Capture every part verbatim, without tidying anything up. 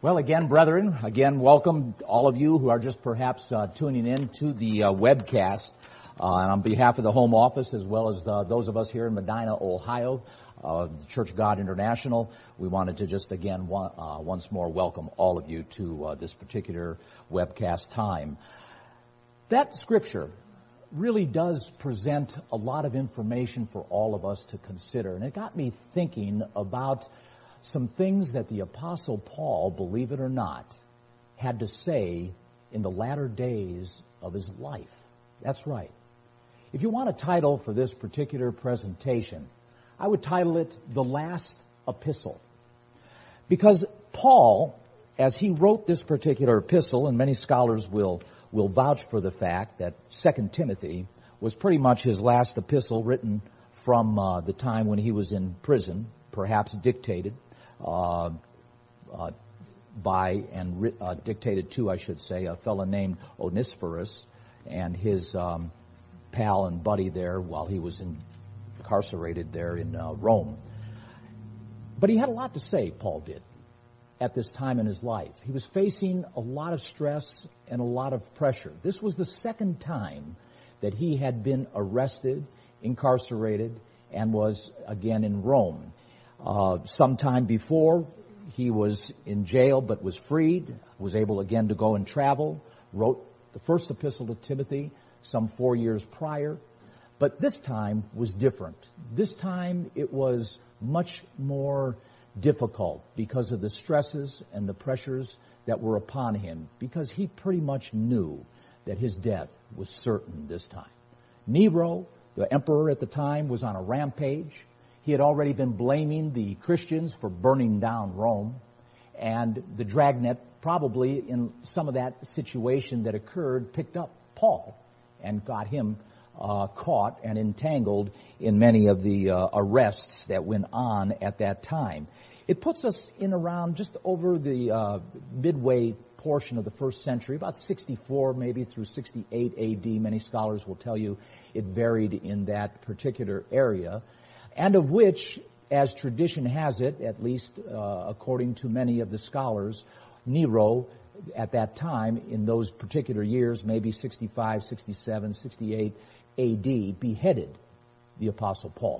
Well, again, brethren, again, welcome all of you who are just perhaps uh, tuning in to the uh, webcast. Uh, and on behalf of the home office, as well as uh, those of us here in Medina, Ohio, uh, the Church of God International, we wanted to just again one, uh, once more welcome all of you to uh, this particular webcast time. That scripture really does present a lot of information for all of us to consider, and it got me thinking about some things that the Apostle Paul, believe it or not, had to say in the latter days of his life. That's right. If you want a title for this particular presentation, I would title it The Last Epistle. Because Paul, as he wrote this particular epistle, and many scholars will, will vouch for the fact that Second Timothy was pretty much his last epistle written from uh, the time when he was in prison, perhaps dictated uh, uh, by and uh, dictated to, I should say, a fellow named Onesiphorus and his um, pal and buddy there while he was in, incarcerated there in uh, Rome. But he had a lot to say, Paul did, at this time in his life. He was facing a lot of stress and a lot of pressure. This was the second time that he had been arrested, incarcerated, and was again in Rome. Uh, sometime before, he was in jail but was freed, was able again to go and travel, wrote the first epistle to Timothy some four years prior. But this time was different. This time it was much more difficult because of the stresses and the pressures that were upon him, because he pretty much knew that his death was certain this time. Nero, the emperor at the time, was on a rampage. He had already been blaming the Christians for burning down Rome, and the dragnet, probably in some of that situation that occurred, picked up Paul and got him uh, caught and entangled in many of the uh, arrests that went on at that time. It puts us in around just over the uh, midway portion of the first century, about sixty-four maybe through sixty-eight A D. Many scholars will tell you it varied in that particular area, and of which, as tradition has it, at least uh, according to many of the scholars, Nero at that time, in those particular years, maybe sixty-five, sixty-seven, sixty-eight A D, beheaded the Apostle Paul.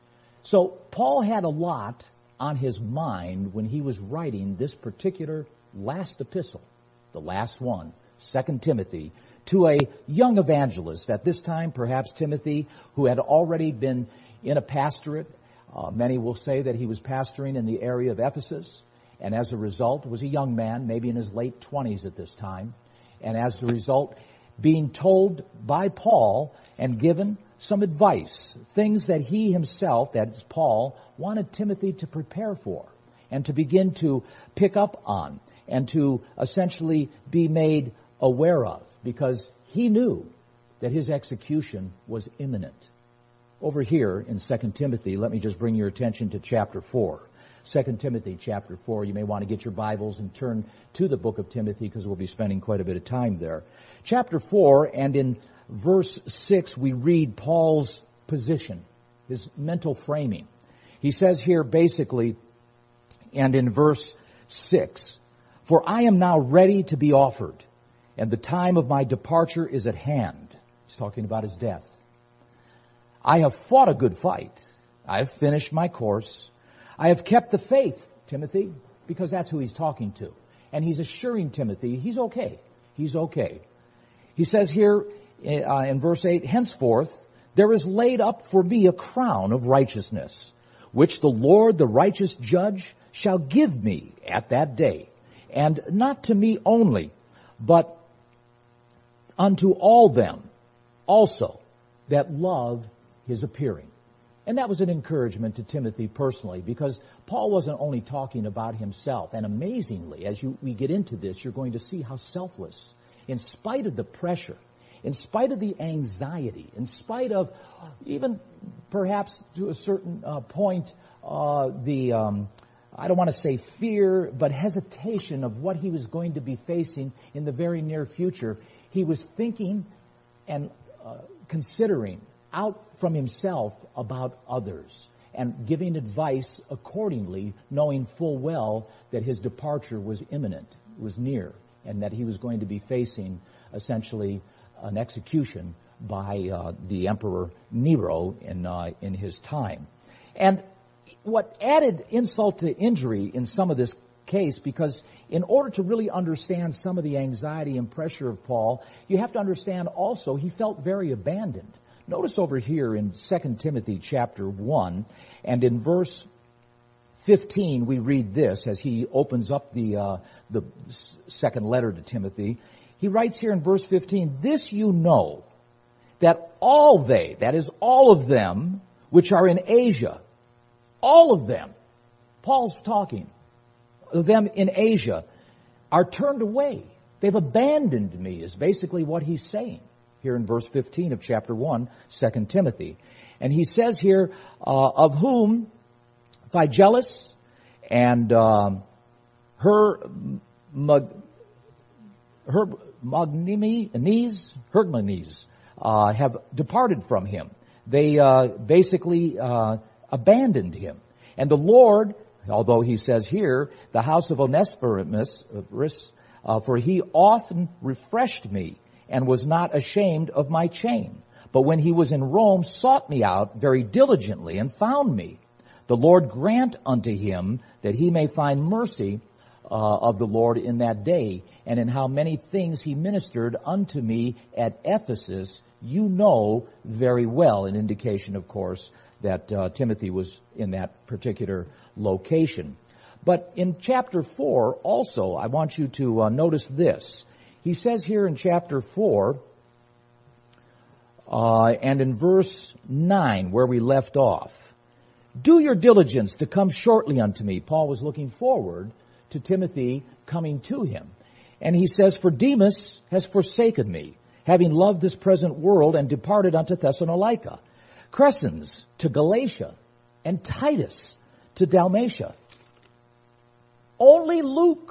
So Paul had a lot on his mind when he was writing this particular last epistle, the last one, Second Timothy, to a young evangelist. At this time, perhaps Timothy, who had already been in a pastorate. Uh, many will say that he was pastoring in the area of Ephesus, and as a result was a young man, maybe in his late twenties at this time, and as a result being told by Paul and given some advice, things that he himself, that's Paul, wanted Timothy to prepare for and to begin to pick up on and to essentially be made aware of, because he knew that his execution was imminent. Over here in Second Timothy, let me just bring your attention to chapter four. Second Timothy chapter four. You may want to get your Bibles and turn to the book of Timothy, because we'll be spending quite a bit of time there. Chapter four, and in verse six, we read Paul's position, his mental framing. He says here basically, and in verse six, "For I am now ready to be offered, and the time of my departure is at hand." He's talking about his death. "I have fought a good fight. I have finished my course. I have kept the faith," Timothy, because that's who he's talking to. And he's assuring Timothy he's okay. He's okay. He says here uh, in verse eight, "Henceforth there is laid up for me a crown of righteousness, which the Lord, the righteous judge, shall give me at that day. And not to me only, but unto all them also that love his appearing." And that was an encouragement to Timothy personally, because Paul wasn't only talking about himself. And amazingly, as you, we get into this, you're going to see how selfless, in spite of the pressure, in spite of the anxiety, in spite of even perhaps to a certain uh, point, uh, the, um, I don't want to say fear, but hesitation of what he was going to be facing in the very near future, he was thinking and uh, considering out from himself about others. and giving advice accordingly, knowing full well that his departure was imminent, was near, and that he was going to be facing essentially an execution by uh, the Emperor Nero in uh, in his time. And what added insult to injury in some of this case, because in order to really understand some of the anxiety and pressure of Paul, you have to understand also he felt very abandoned. Notice over here in Second Timothy chapter one, and in verse fifteen, we read this as he opens up the uh, the second letter to Timothy. He writes here in verse fifteen, "This you know, that all they, that is all of them, which are in Asia," all of them, Paul's talking, them in Asia, "are turned away." They've abandoned me, is basically what he's saying here in verse fifteen of chapter one, Second Timothy. And he says here, uh, of whom Phygellus and um, her mag, her Magnimes, Hermogenes, uh, have departed from him. They uh, basically uh, abandoned him. And the Lord, although he says here, the house of Onesiphorus, uh, for he often refreshed me and was not ashamed of my chain. But when he was in Rome, sought me out very diligently and found me. The Lord grant unto him that he may find mercy uh, of the Lord in that day, and in how many things he ministered unto me at Ephesus, you know very well. An indication, of course, that uh, Timothy was in that particular location. But in chapter four, also, I want you to uh, notice this. He says here in chapter four, uh, and in verse nine, where we left off, "Do your diligence to come shortly unto me." Paul was looking forward to Timothy coming to him. And he says, "For Demas has forsaken me, having loved this present world, and departed unto Thessalonica. Crescens to Galatia, and Titus to Dalmatia. Only Luke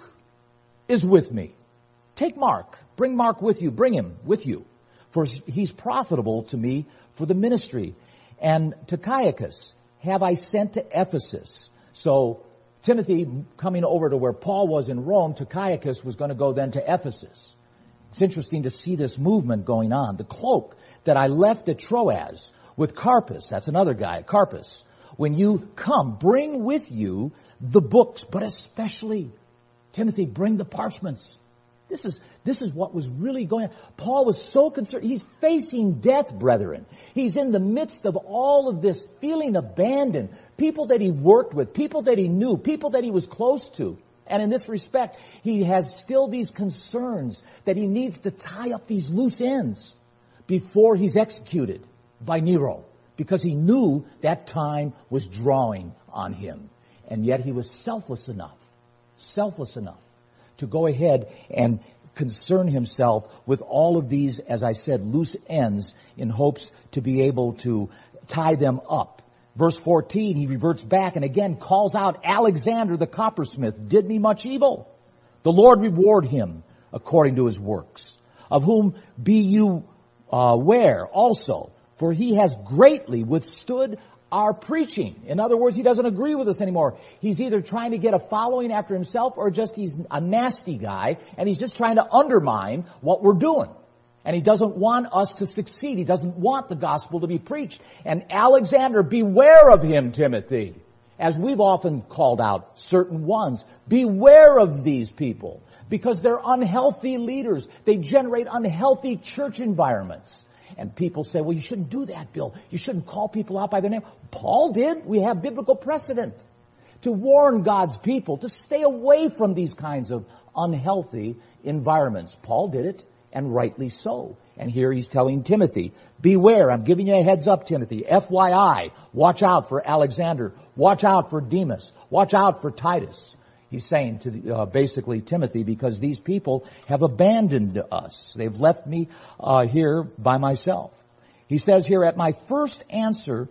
is with me. Take Mark. Bring Mark with you. Bring him with you. For he's profitable to me for the ministry. And Tychicus have I sent to Ephesus." So Timothy coming over to where Paul was in Rome, Tychicus was going to go then to Ephesus. It's interesting to see this movement going on. The cloak that I left at Troas with Carpus, that's another guy, Carpus. When you come, bring with you the books, but especially, Timothy, bring the parchments. This is, this is what was really going on. Paul was so concerned. He's facing death, brethren. He's in the midst of all of this, feeling abandoned. People that he worked with, people that he knew, people that he was close to. And in this respect, he has still these concerns that he needs to tie up these loose ends before he's executed by Nero, because he knew that time was drawing on him. And yet he was selfless enough, selfless enough to go ahead and concern himself with all of these, as I said, loose ends in hopes to be able to tie them up. Verse fourteen, he reverts back and again calls out, "Alexander the coppersmith did me much evil. The Lord reward him according to his works. Of whom be you uh, aware also, for he has greatly withstood our preaching." In other words, he doesn't agree with us anymore. He's either trying to get a following after himself, or just he's a nasty guy and he's just trying to undermine what we're doing. And he doesn't want us to succeed. He doesn't want the gospel to be preached. And Alexander, beware of him, Timothy. As we've often called out certain ones, beware of these people, because they're unhealthy leaders. They generate unhealthy church environments. And people say, well, you shouldn't do that, Bill. You shouldn't call people out by their name. Paul did. We have biblical precedent to warn God's people to stay away from these kinds of unhealthy environments. Paul did it, and rightly so. And here he's telling Timothy, beware. I'm giving you a heads up, Timothy. F Y I. Watch out for Alexander. Watch out for Demas. Watch out for Titus. He's saying to the, uh, basically Timothy, because these people have abandoned us. They've left me uh, here by myself. He says here, at my first answer,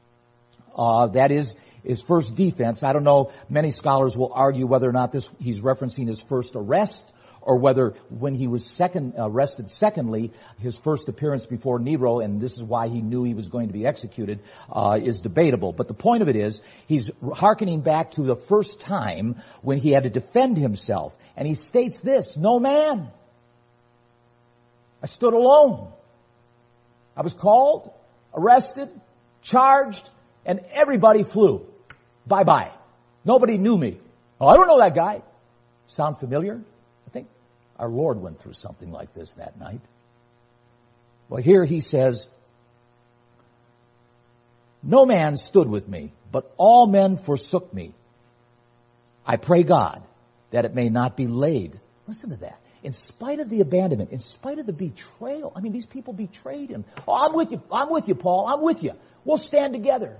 uh, that is his first defense. I don't know, many scholars will argue whether or not this he's referencing his first arrest or whether when he was second, arrested secondly, his first appearance before Nero, and this is why he knew he was going to be executed, uh, is debatable. But the point of it is, he's hearkening back to the first time when he had to defend himself. And he states this, no man. I stood alone. I was called, arrested, charged, and everybody flew. Bye-bye. Nobody knew me. Oh, I don't know that guy. Sound familiar? I think our Lord went through something like this that night. Well, here he says, no man stood with me, but all men forsook me. I pray God that it may not be laid. Listen to that. In spite of the abandonment, in spite of the betrayal, I mean, these people betrayed him. Oh, I'm with you. I'm with you, Paul. I'm with you. We'll stand together.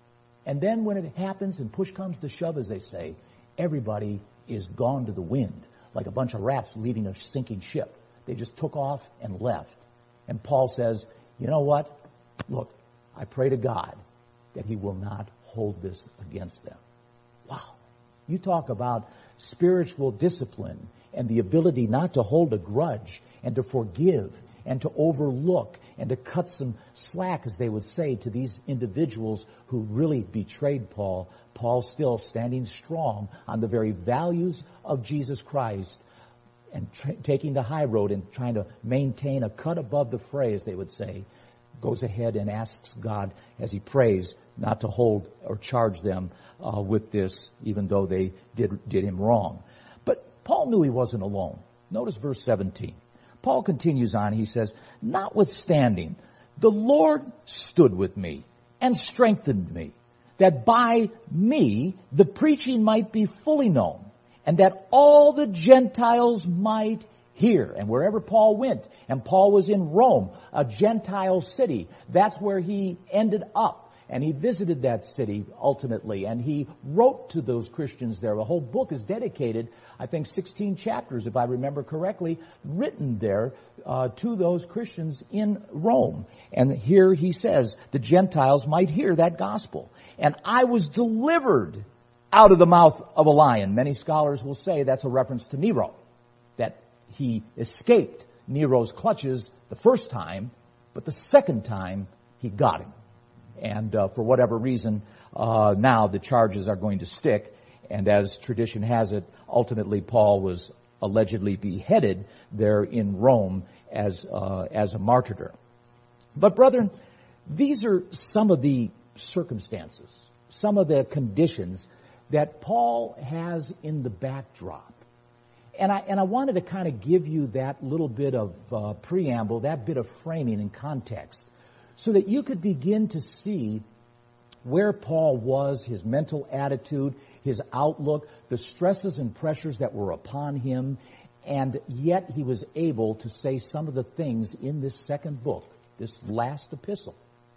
And then when it happens and push comes to shove, as they say, everybody is gone to the wind, like a bunch of rats leaving a sinking ship. They just took off and left. And Paul says, you know what? Look, I pray to God that he will not hold this against them. Wow. You talk about spiritual discipline and the ability not to hold a grudge and to forgive and to overlook and to cut some slack, as they would say, to these individuals who really betrayed Paul. Paul still standing strong on the very values of Jesus Christ and tra- taking the high road and trying to maintain a cut above the fray, as they would say, goes ahead and asks God as he prays not to hold or charge them uh, with this, even though they did, did him wrong. But Paul knew he wasn't alone. Notice verse seventeen. Paul continues on. He says, notwithstanding, the Lord stood with me and strengthened me, that by me the preaching might be fully known, and that all the Gentiles might hear. And wherever Paul went, and Paul was in Rome, a Gentile city, that's where he ended up. And he visited that city ultimately, and he wrote to those Christians there. The whole book is dedicated, I think sixteen chapters, if I remember correctly, written there uh, to those Christians in Rome. And here he says, the Gentiles might hear that gospel. And I was delivered out of the mouth of a lion. Many scholars will say that's a reference to Nero, that he escaped Nero's clutches the first time, but the second time he got him. And uh, for whatever reason, uh, now the charges are going to stick. And as tradition has it, ultimately Paul was allegedly beheaded there in Rome as uh, as a martyr. But brethren, these are some of the circumstances, some of the conditions that Paul has in the backdrop. And I and I wanted to kind of give you that little bit of uh, preamble, that bit of framing and context, so that you could begin to see where Paul was, his mental attitude, his outlook, the stresses and pressures that were upon him, and yet he was able to say some of the things in this second book, this last epistle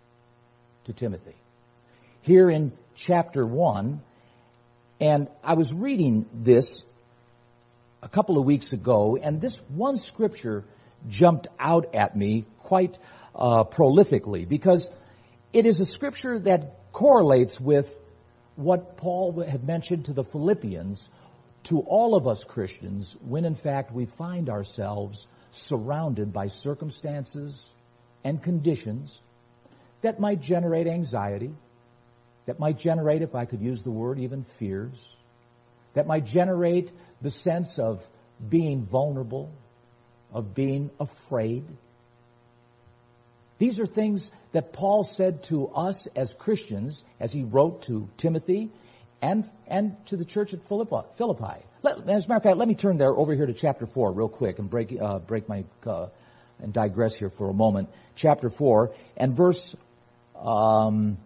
to Timothy. Here in chapter one, and I was reading this a couple of weeks ago, and this one scripture jumped out at me quite Uh, prolifically, because it is a scripture that correlates with what Paul had mentioned to the Philippians, to all of us Christians, when in fact we find ourselves surrounded by circumstances and conditions that might generate anxiety, that might generate, if I could use the word, even fears, that might generate the sense of being vulnerable, of being afraid. These are things that Paul said to us as Christians as he wrote to Timothy and and to the church at Philippi. Let, as a matter of fact, let me turn there over here to chapter four real quick and break uh, break my uh, and digress here for a moment. Chapter four and verse um,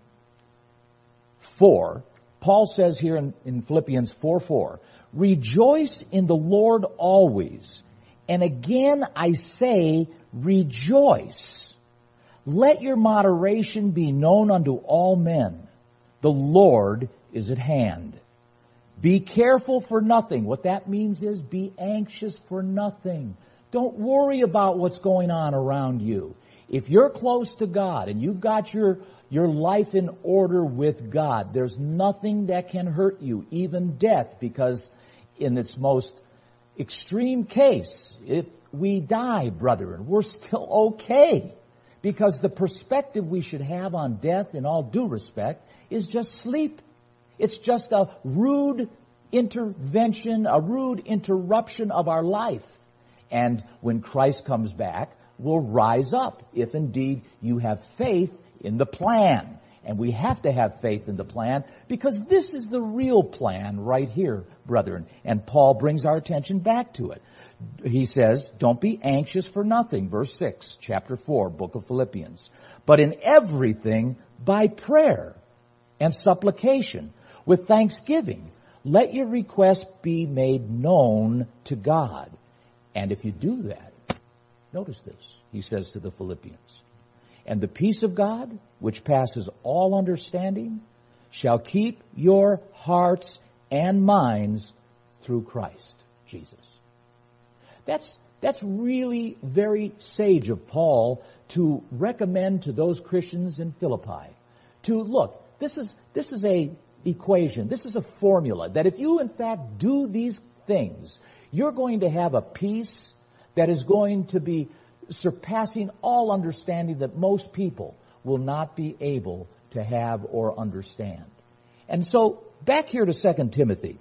four. Paul says here in, in Philippians four four, rejoice in the Lord always, and again I say rejoice. Let your moderation be known unto all men. The Lord is at hand. Be careful for nothing. What that means is be anxious for nothing. Don't worry about what's going on around you. If you're close to God and you've got your, your life in order with God, there's nothing that can hurt you, even death, because in its most extreme case, if we die, brethren, we're still okay. Because the perspective we should have on death, in all due respect, is just sleep. It's just a rude intervention, a rude interruption of our life. And when Christ comes back, we'll rise up, if indeed you have faith in the plan. And we have to have faith in the plan, because this is the real plan right here, brethren. And Paul brings our attention back to it. He says, don't be anxious for nothing, verse six, chapter four, book of Philippians. But in everything, by prayer and supplication, with thanksgiving, let your requests be made known to God. And if you do that, notice this, he says to the Philippians, and the peace of God, which passes all understanding, shall keep your hearts and minds through Christ Jesus. That's, that's really very sage of Paul to recommend to those Christians in Philippi to look, this is, this is a equation, this is a formula that if you in fact do these things, you're going to have a peace that is going to be surpassing all understanding that most people will not be able to have or understand. And so, back here to Second Timothy,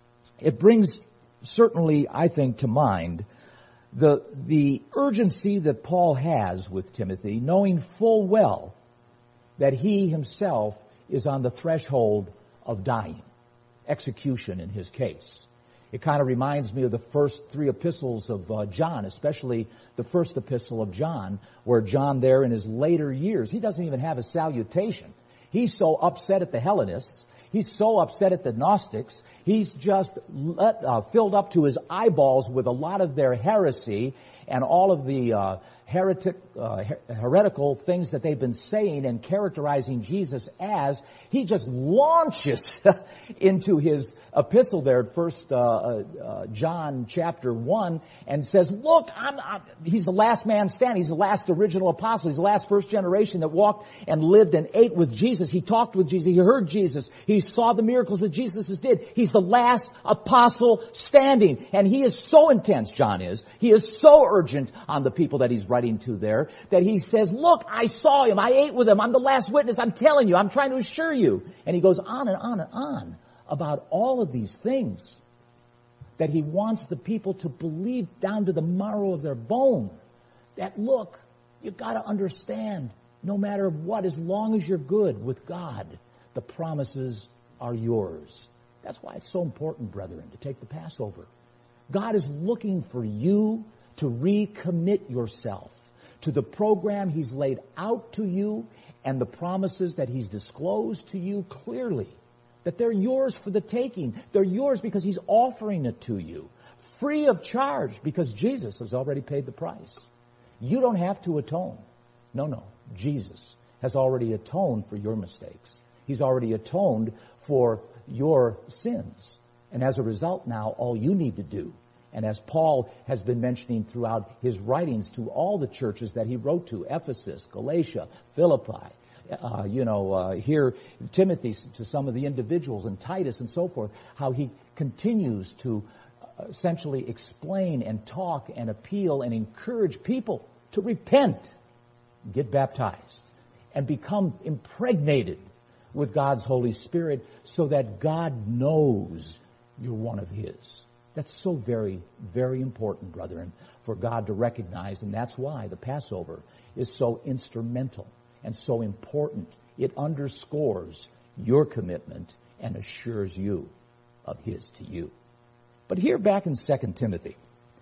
it brings certainly, I think, to mind the, the urgency that Paul has with Timothy, knowing full well that he himself is on the threshold of dying, execution in his case. It kind of reminds me of the first three epistles of uh, John, especially the first epistle of John, where John there in his later years, he doesn't even have a salutation. He's so upset at the Hellenists. He's so upset at the Gnostics. He's just let, uh, filled up to his eyeballs with a lot of their heresy and all of the uh, heretic, uh, her- heretical things that they've been saying and characterizing Jesus as. He just launches into his epistle there at First uh, uh, John chapter one and says, "Look, I'm, I'm, he's the last man standing. He's the last original apostle. He's the last first generation that walked and lived and ate with Jesus. He talked with Jesus. He heard Jesus. He saw the miracles that Jesus did. He's the last apostle standing, and he is so intense. John is. He is so urgent on the people that he's writing to there that he says, "Look, I saw him. I ate with him. I'm the last witness. I'm telling you. I'm trying to assure you." And he goes on and on and on about all of these things that he wants the people to believe down to the marrow of their bone. That, look, you got to understand, no matter what, as long as you're good with God, the promises are yours. That's why it's so important, brethren, to take the Passover. God is looking for you to recommit yourself to the program he's laid out to you and the promises that he's disclosed to you clearly, that they're yours for the taking. They're yours because he's offering it to you, free of charge, because Jesus has already paid the price. You don't have to atone. No, no. Jesus has already atoned for your mistakes. He's already atoned for your sins. And as a result now, all you need to do, and as Paul has been mentioning throughout his writings to all the churches that he wrote to, Ephesus, Galatia, Philippi, uh, you know, uh, here Timothy, to some of the individuals, and Titus and so forth, how he continues to essentially explain and talk and appeal and encourage people to repent, get baptized, and become impregnated with God's Holy Spirit so that God knows you're one of his. That's so very, very important, brethren, for God to recognize, and that's why the Passover is so instrumental and so important. It underscores your commitment and assures you of his to you. But here back in Second Timothy,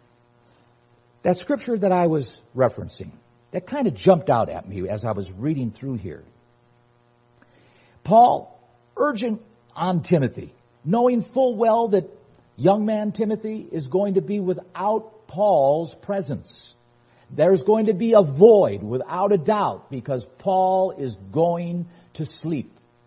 that scripture that I was referencing, that kind of jumped out at me as I was reading through here. Paul, urgent on Timothy, knowing full well that young man Timothy is going to be without Paul's presence. There's going to be a void without a doubt because Paul is going to sleep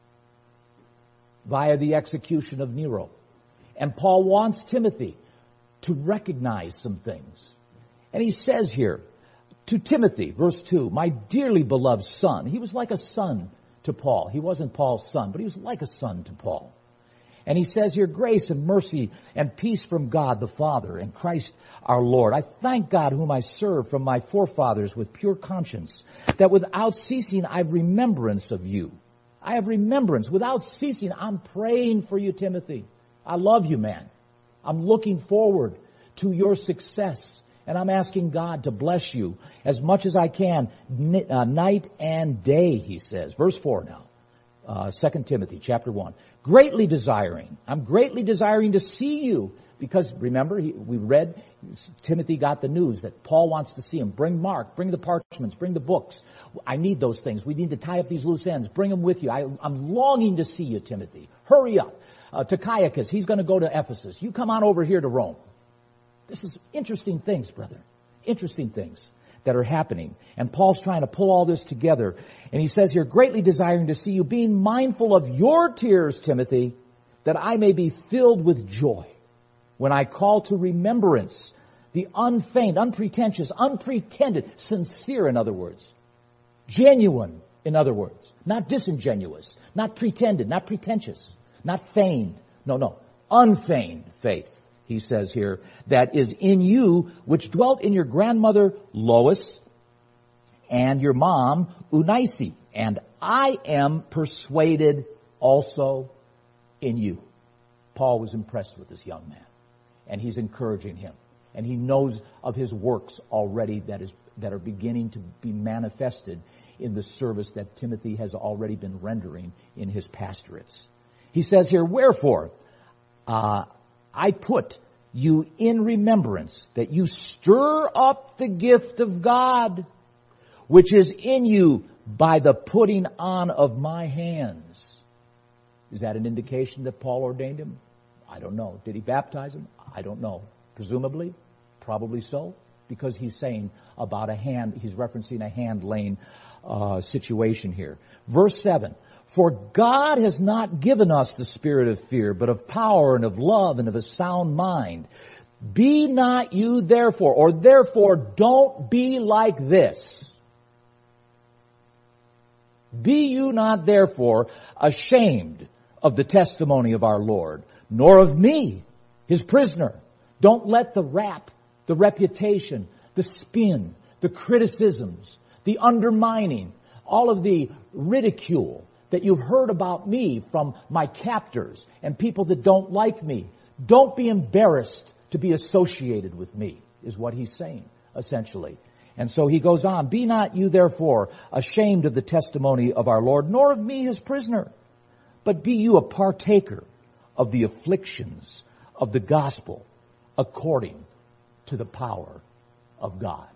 via the execution of Nero. And Paul wants Timothy to recognize some things. And he says here to Timothy, verse two, "My dearly beloved son." He was like a son to Paul. He wasn't Paul's son, but he was like a son to Paul. And he says here, grace and mercy and peace from God the Father and Christ our Lord. I thank God whom I serve from my forefathers with pure conscience, that without ceasing I have remembrance of you. I have remembrance. Without ceasing, I'm praying for you, Timothy. I love you, man. I'm looking forward to your success. And I'm asking God to bless you as much as I can, uh, night and day, he says. Verse four now. Uh, Second Timothy chapter one. Greatly desiring. I'm greatly desiring to see you. Because remember, he, we read, Timothy got the news that Paul wants to see him. Bring Mark, bring the parchments, bring the books. I need those things. We need to tie up these loose ends. Bring them with you. I, I'm longing to see you, Timothy. Hurry up. Uh, to Tychicus, he's going to go to Ephesus. You come on over here to Rome. This is interesting things, brother. Interesting things that are happening. And Paul's trying to pull all this together. And he says here, greatly desiring to see you, being mindful of your tears, Timothy, that I may be filled with joy when I call to remembrance the unfeigned, unpretentious, unpretended, sincere, in other words, genuine, in other words, not disingenuous, not pretended, not pretentious, not feigned. No, no, unfeigned faith. He says here, that is in you, which dwelt in your grandmother Lois and your mom Eunice, and I am persuaded also in you. Paul was impressed with this young man, and he's encouraging him, and he knows of his works already that is that are beginning to be manifested in the service that Timothy has already been rendering in his pastorates. He says here, wherefore, uh, I put you in remembrance that you stir up the gift of God, which is in you by the putting on of my hands. Is that an indication that Paul ordained him? I don't know. Did he baptize him? I don't know. Presumably, probably so, because he's saying about a hand, he's referencing a hand-laying uh, situation here. Verse seven, for God has not given us the spirit of fear, but of power and of love and of a sound mind. Be not you therefore, or therefore don't be like this. Be you not therefore ashamed of the testimony of our Lord, nor of me, his prisoner. Don't let the rap, the reputation, the spin, the criticisms, the undermining, all of the ridicule that you've heard about me from my captors and people that don't like me. Don't be embarrassed to be associated with me, is what he's saying, essentially. And so he goes on, be not you therefore ashamed of the testimony of our Lord, nor of me his prisoner, but be you a partaker of the afflictions of the gospel according to the power of God.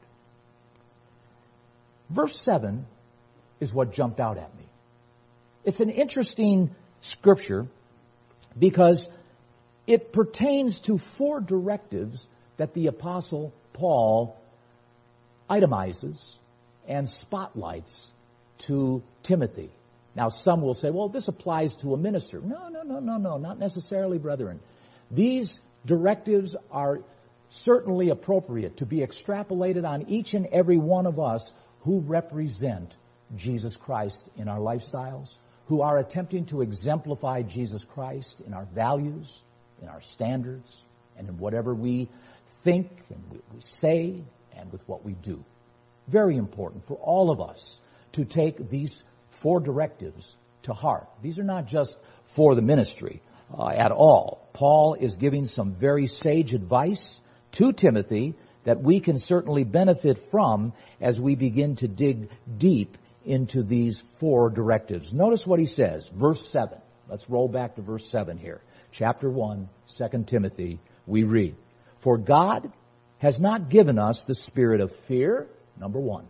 Verse seven is what jumped out at me. It's an interesting scripture because it pertains to four directives that the Apostle Paul itemizes and spotlights to Timothy. Now, some will say, well, this applies to a minister. No, no, no, no, no, not necessarily, brethren. These directives are certainly appropriate to be extrapolated on each and every one of us who represent Jesus Christ in our lifestyles, who are attempting to exemplify Jesus Christ in our values, in our standards, and in whatever we think and we say and with what we do. Very important for all of us to take these four directives to heart. These are not just for the ministry uh, at all. Paul is giving some very sage advice to Timothy that we can certainly benefit from as we begin to dig deep into these four directives. Notice what he says, verse seven. Let's roll back to verse seven here. Chapter one, Second Timothy, we read, for God has not given us the spirit of fear, number one,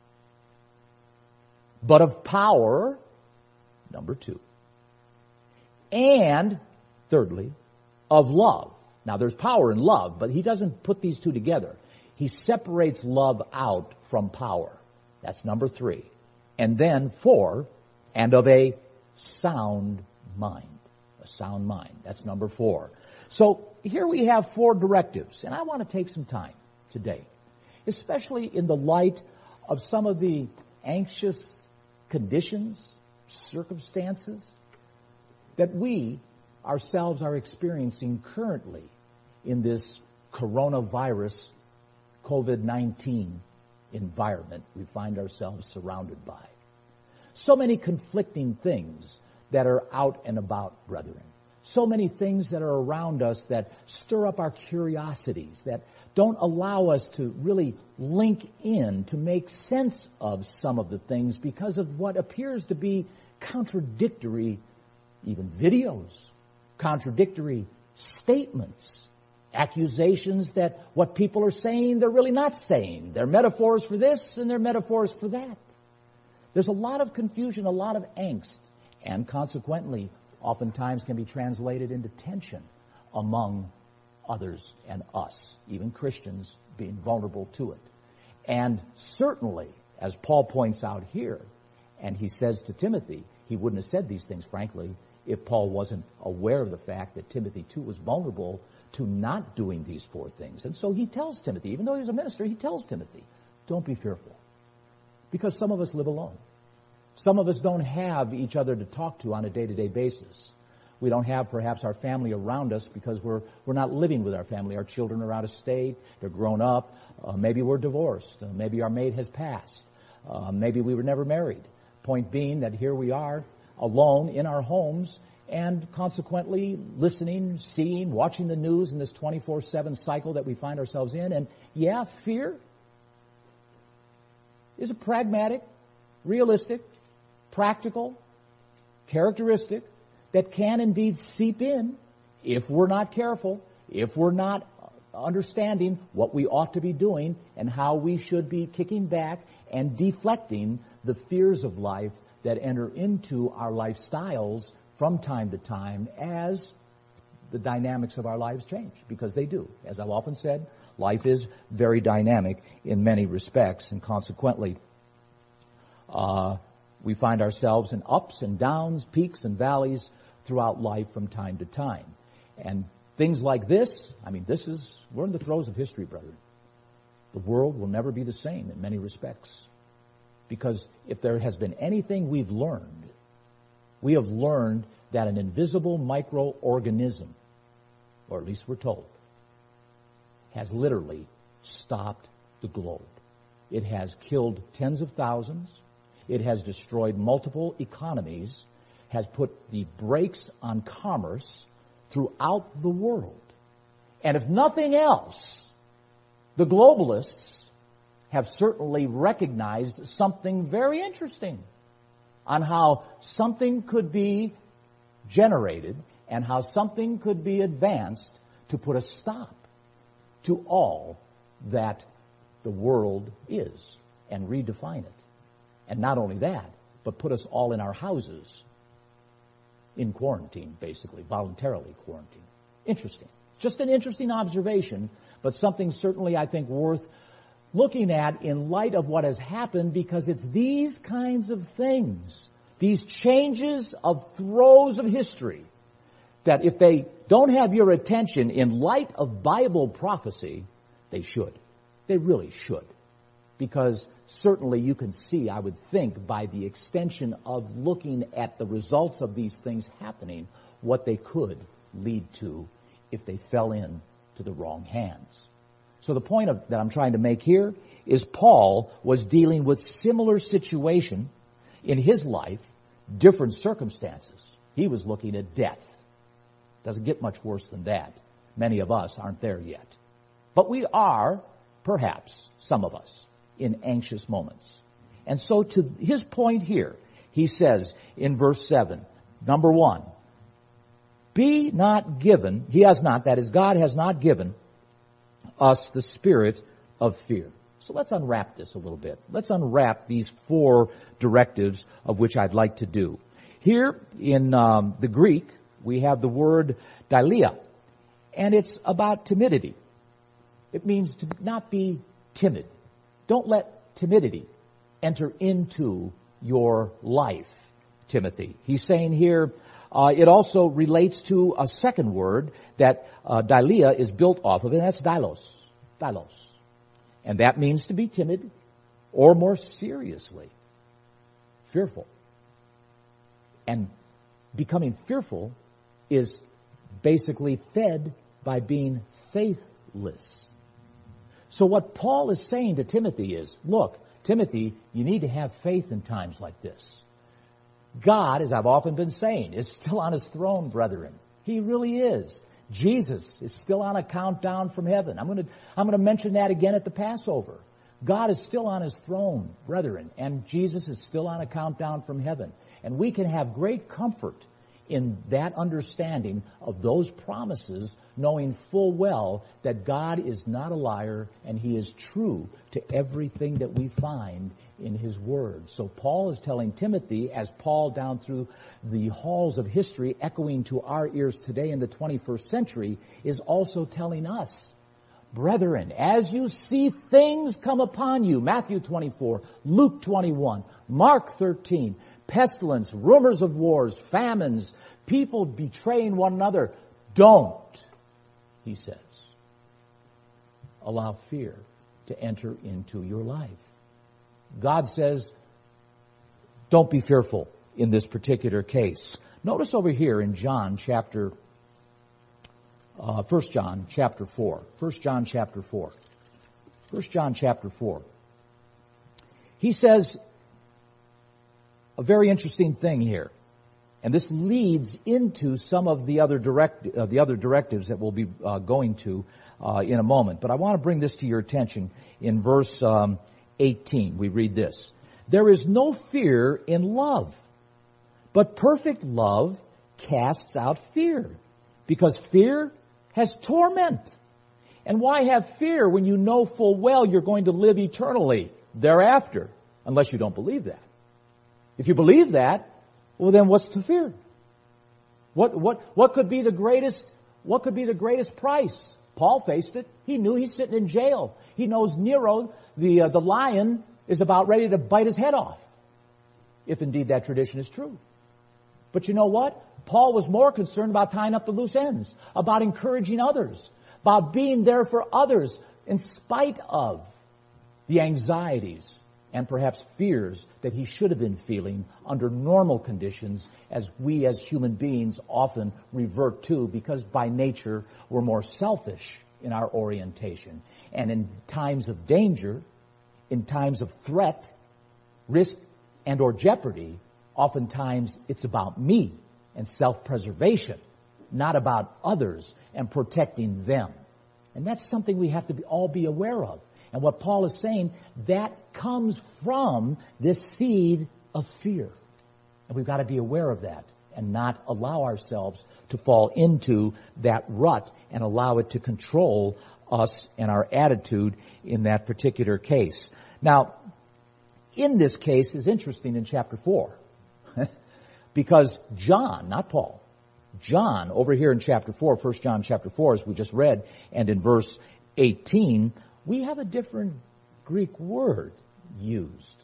but of power, number two, and thirdly, of love. Now there's power in love, but he doesn't put these two together. He separates love out from power. That's number three. And then four, and of a sound mind. A sound mind. That's number four. So here we have four directives, and I want to take some time today, especially in the light of some of the anxious conditions, circumstances that we ourselves are experiencing currently in this coronavirus COVID nineteen environment we find ourselves surrounded by. So many conflicting things that are out and about, brethren. So many things that are around us that stir up our curiosities, that don't allow us to really link in to make sense of some of the things because of what appears to be contradictory, even videos, contradictory statements, accusations that what people are saying, they're really not saying. They're metaphors for this and they're metaphors for that. There's a lot of confusion, a lot of angst, and consequently, oftentimes can be translated into tension among others and us, even Christians being vulnerable to it. And certainly, as Paul points out here, and he says to Timothy, he wouldn't have said these things, frankly, if Paul wasn't aware of the fact that Timothy too was vulnerable to not doing these four things. And so he tells Timothy, even though he's a minister, he tells Timothy, don't be fearful. Because some of us live alone. Some of us don't have each other to talk to on a day-to-day basis. We don't have perhaps our family around us because we're we're not living with our family. Our children are out of state. They're grown up. Uh, maybe we're divorced. Uh, maybe our mate has passed. Uh, maybe we were never married. Point being that here we are alone in our homes and consequently listening, seeing, watching the news in this twenty-four seven cycle that we find ourselves in. And yeah, fear is a pragmatic, realistic, practical characteristic that can indeed seep in if we're not careful, if we're not understanding what we ought to be doing and how we should be kicking back and deflecting the fears of life that enter into our lifestyles from time to time as the dynamics of our lives change, because they do. As I've often said, life is very dynamic in many respects, and consequently, uh, we find ourselves in ups and downs, peaks and valleys throughout life from time to time. And things like this, I mean, this is, we're in the throes of history, brother. The world will never be the same in many respects. Because if there has been anything we've learned, we have learned that an invisible microorganism, or at least we're told, has literally stopped the globe. It has killed tens of thousands. It has destroyed multiple economies, has put the brakes on commerce throughout the world. And if nothing else, the globalists have certainly recognized something very interesting on how something could be generated and how something could be advanced to put a stop to all that the world is and redefine it. And not only that, but put us all in our houses in quarantine, basically, voluntarily quarantine. Interesting. Just an interesting observation, but something certainly I think worth looking at in light of what has happened, because it's these kinds of things, these changes of throes of history, that if they don't have your attention in light of Bible prophecy, they should. They really should. Because certainly you can see, I would think, by the extension of looking at the results of these things happening, what they could lead to if they fell in to the wrong hands. So the point of, that I'm trying to make here is Paul was dealing with similar situation in his life, different circumstances. He was looking at death. Doesn't get much worse than that. Many of us aren't there yet. But we are, perhaps, some of us, in anxious moments. And so to his point here, he says in verse seven, number one, be not given, he has not, that is, God has not given us the spirit of fear. So let's unwrap this a little bit. Let's unwrap these four directives of which I'd like to do. Here in um, the Greek, we have the word dalia, and it's about timidity. It means to not be timid. Don't let timidity enter into your life, Timothy. He's saying here, uh, it also relates to a second word that uh, dalia is built off of, and that's dilos. Dilos. And that means to be timid, or more seriously, fearful. And becoming fearful is basically fed by being faithless. So what Paul is saying to Timothy is, look, Timothy, you need to have faith in times like this. God, as I've often been saying, is still on his throne, brethren. He really is. Jesus is still on a countdown from heaven. I'm going to, I'm going to mention that again at the Passover. God is still on his throne, brethren, and Jesus is still on a countdown from heaven. And we can have great comfort in that understanding of those promises, knowing full well that God is not a liar and he is true to everything that we find in his word. So Paul is telling Timothy, as Paul down through the halls of history, echoing to our ears today in the twenty-first century, is also telling us, brethren, as you see things come upon you, Matthew twenty-four, Luke twenty-one, Mark thirteen, pestilence, rumors of wars, famines, people betraying one another, don't, he says, allow fear to enter into your life. God says, don't be fearful in this particular case. Notice over here in John chapter, uh, First John chapter four. First John chapter four. First John chapter four. He says a very interesting thing here. And this leads into some of the other direct, uh, the other directives that we'll be uh, going to uh, in a moment. But I want to bring this to your attention in verse um, eighteen. We read this. There is no fear in love, but perfect love casts out fear, because fear has torment. And why have fear when you know full well you're going to live eternally thereafter, unless you don't believe that? If you believe that, well, then what's to fear? What, what, what could be the greatest, what could be the greatest price? Paul faced it. He knew he's sitting in jail. He knows Nero, the, uh, the lion, is about ready to bite his head off. If indeed that tradition is true. But you know what? Paul was more concerned about tying up the loose ends, about encouraging others, about being there for others in spite of the anxieties and perhaps fears that he should have been feeling under normal conditions, as we as human beings often revert to, because by nature we're more selfish in our orientation. And in times of danger, in times of threat, risk, and or jeopardy, oftentimes it's about me and self-preservation, not about others and protecting them. And that's something we have to be, all be aware of. And what Paul is saying, that comes from this seed of fear. And we've got to be aware of that and not allow ourselves to fall into that rut and allow it to control us and our attitude in that particular case. Now, in this case is interesting in chapter four. Because John, not Paul, John over here in chapter four, First John chapter four, as we just read, and in verse eighteen, we have a different Greek word used,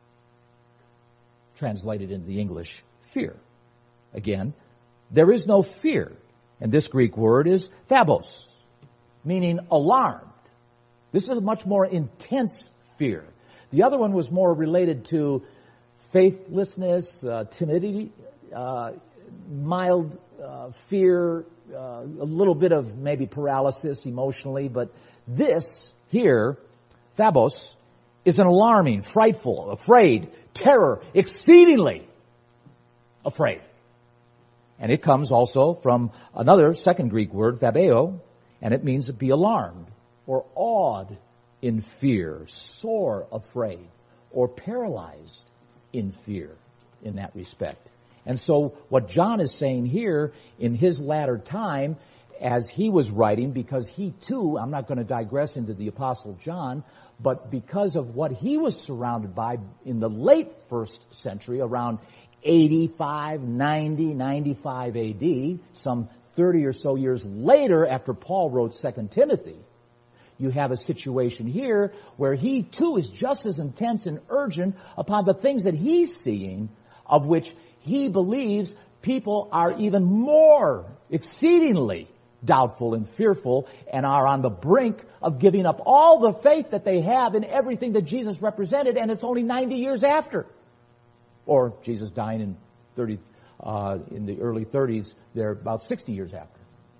translated into the English, fear. Again, there is no fear. And this Greek word is thabos, meaning alarmed. This is a much more intense fear. The other one was more related to faithlessness, uh, timidity, uh, mild uh, fear, uh, a little bit of maybe paralysis emotionally. But this here, thabos, is an alarming, frightful, afraid, terror, exceedingly afraid. And it comes also from another second Greek word, thabeo, and it means to be alarmed or awed in fear, sore afraid, or paralyzed in fear in that respect. And so what John is saying here in his latter time, as he was writing, because he too, I'm not going to digress into the Apostle John, but because of what he was surrounded by in the late first century, around eighty-five, ninety, ninety-five A D, some thirty or so years later after Paul wrote Second Timothy, you have a situation here where he too is just as intense and urgent upon the things that he's seeing, of which he believes people are even more exceedingly doubtful and fearful and are on the brink of giving up all the faith that they have in everything that Jesus represented, and it's only ninety years after. Or Jesus dying in thirty, uh, in the early thirties, they're about sixty years after.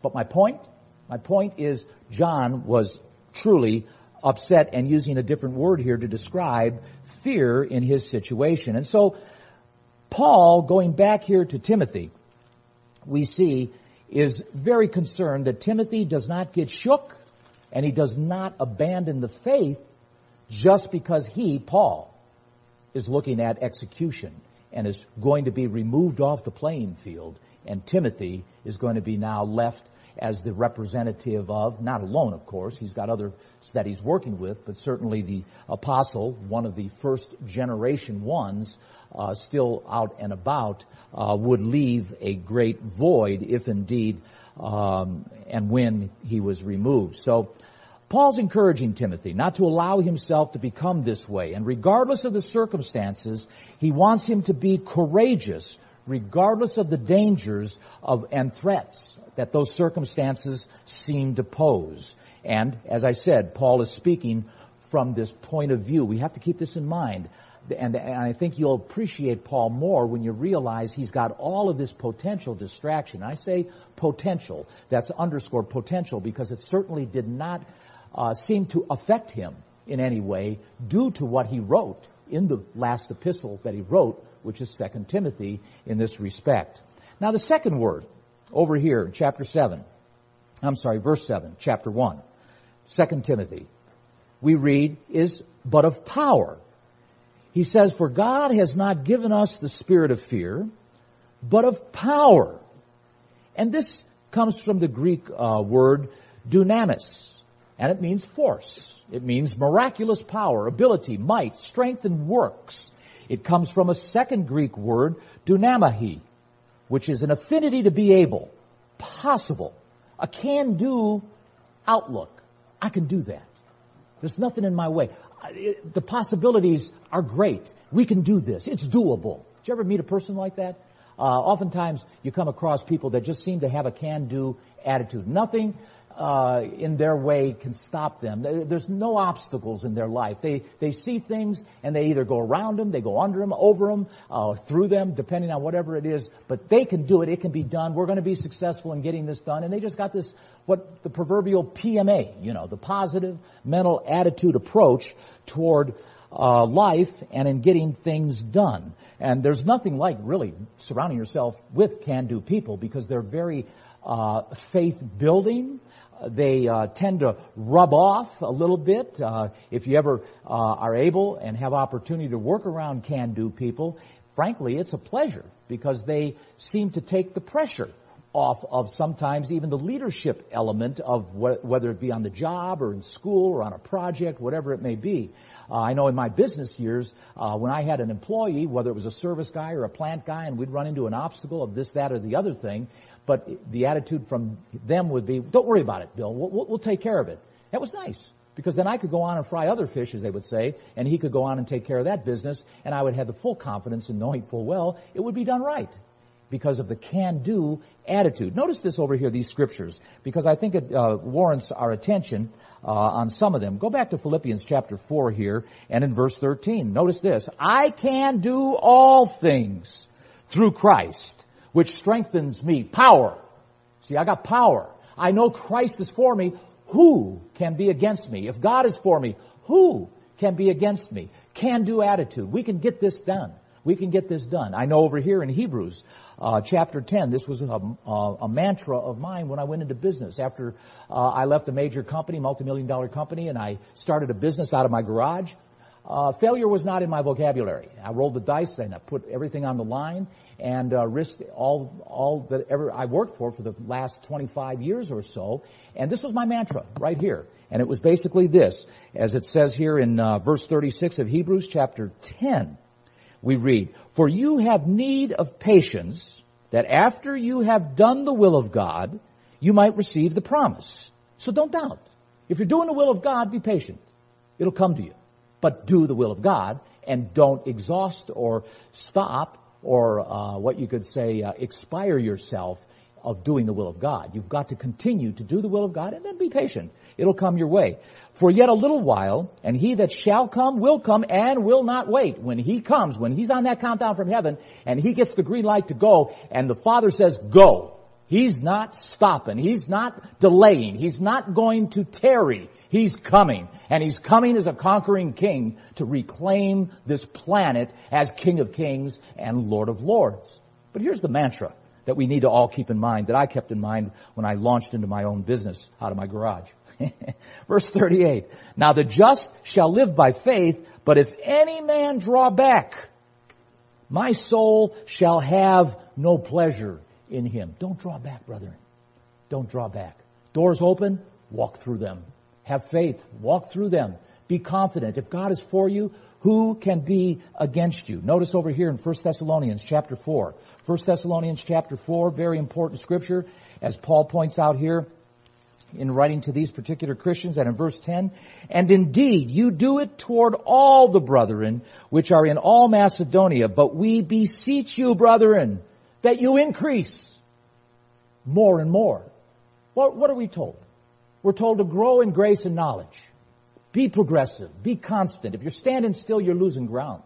But my point, my point is John was truly upset and using a different word here to describe fear in his situation. And so Paul, going back here to Timothy, we see is very concerned that Timothy does not get shook and he does not abandon the faith just because he, Paul, is looking at execution and is going to be removed off the playing field, and Timothy is going to be now left as the representative of, not alone of course, he's got others that he's working with, but certainly the apostle, one of the first generation ones, uh, still out and about, uh, would leave a great void if indeed, um, and when he was removed. So, Paul's encouraging Timothy not to allow himself to become this way, and regardless of the circumstances, he wants him to be courageous, regardless of the dangers of and threats that those circumstances seem to pose. And, as I said, Paul is speaking from this point of view. We have to keep this in mind. And, and I think you'll appreciate Paul more when you realize he's got all of this potential distraction. I say potential. That's underscored potential because it certainly did not uh, seem to affect him in any way due to what he wrote in the last epistle that he wrote, which is Second Timothy in this respect. Now the second word over here in chapter seven, I'm sorry, verse seven, chapter one, Second Timothy, we read is but of power. He says, for God has not given us the spirit of fear, but of power. And this comes from the Greek uh, word dunamis, and it means force. It means miraculous power, ability, might, strength, and works. It comes from a second Greek word, dunamahi, which is an affinity to be able, possible, a can-do outlook. I can do that. There's nothing in my way. The possibilities are great. We can do this. It's doable. Did you ever meet a person like that? Uh, oftentimes you come across people that just seem to have a can-do attitude. Nothing uh, in their way can stop them. There's no obstacles in their life. They they see things and they either go around them, they go under them, over them, uh, through them, depending on whatever it is. But they can do it. It can be done. We're going to be successful in getting this done. And they just got this, what the proverbial P M A, you know, the positive mental attitude approach toward uh, life and in getting things done. And there's nothing like really surrounding yourself with can-do people because they're very uh, faith-building. They uh, tend to rub off a little bit. Uh, if you ever uh, are able and have opportunity to work around can-do people, frankly, it's a pleasure because they seem to take the pressure off of sometimes even the leadership element of wh- whether it be on the job or in school or on a project, whatever it may be. Uh, I know in my business years, uh, when I had an employee, whether it was a service guy or a plant guy, and we'd run into an obstacle of this, that, or the other thing, but the attitude from them would be, don't worry about it, Bill. We'll, we'll take care of it. That was nice because then I could go on and fry other fish, as they would say, and he could go on and take care of that business, and I would have the full confidence in knowing full well it would be done right because of the can-do attitude. Notice this over here, these scriptures, because I think it uh, warrants our attention uh, on some of them. Go back to Philippians chapter four here and in verse thirteen. Notice this. I can do all things through Christ, which strengthens me. Power. See, I got power. I know Christ is for me. Who can be against me? If God is for me, who can be against me? Can-do attitude. We can get this done. We can get this done. I know over here in Hebrews uh, chapter ten, this was a, a, a mantra of mine when I went into business. After uh, I left a major company, multi-million dollar company, and I started a business out of my garage, uh, failure was not in my vocabulary. I rolled the dice and I put everything on the line and uh, risked all all that ever I worked for for the last twenty-five years or so. And this was my mantra right here. And it was basically this, as it says here in uh, verse thirty-six of Hebrews chapter ten. We read, for you have need of patience, that after you have done the will of God, you might receive the promise. So don't doubt. If you're doing the will of God, be patient. It'll come to you. But do the will of God, and don't exhaust or stop or uh, what you could say uh, expire yourself of doing the will of God. You've got to continue to do the will of God, and then be patient. It'll come your way. For yet a little while, and he that shall come will come and will not wait. When he comes, when he's on that countdown from heaven, and he gets the green light to go, and the Father says, go, He's not stopping. He's not delaying. He's not going to tarry. He's coming. And He's coming as a conquering king to reclaim this planet as King of Kings and Lord of Lords. But here's the mantra that we need to all keep in mind, that I kept in mind when I launched into my own business out of my garage. Verse thirty-eight. Now the just shall live by faith, but if any man draw back, my soul shall have no pleasure in him. Don't draw back, brethren. Don't draw back. Doors open, walk through them. Have faith, walk through them. Be confident. If God is for you, who can be against you? Notice over here in First Thessalonians chapter four. First Thessalonians chapter four, very important scripture, as Paul points out here in writing to these particular Christians, and in verse ten, and indeed you do it toward all the brethren which are in all Macedonia, but we beseech you, brethren, that you increase more and more. What, what are we told? We're told to grow in grace and knowledge. Be progressive. Be constant. If you're standing still, you're losing ground.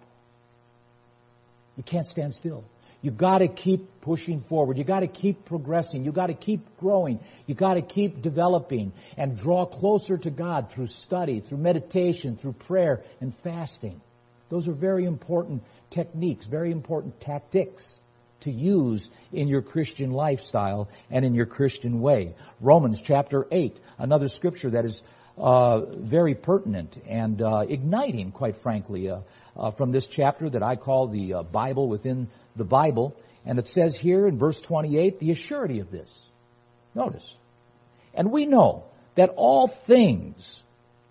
You can't stand still. You got to keep pushing forward. You got to keep progressing. You got to keep growing. You got to keep developing and draw closer to God through study, through meditation, through prayer and fasting. Those are very important techniques, very important tactics to use in your Christian lifestyle and in your Christian way. Romans chapter eight, another scripture that is uh very pertinent and uh igniting, quite frankly, uh, uh from this chapter that I call the uh, Bible within the Bible. And it says here in verse twenty-eight, the assurity of this. Notice. And we know that all things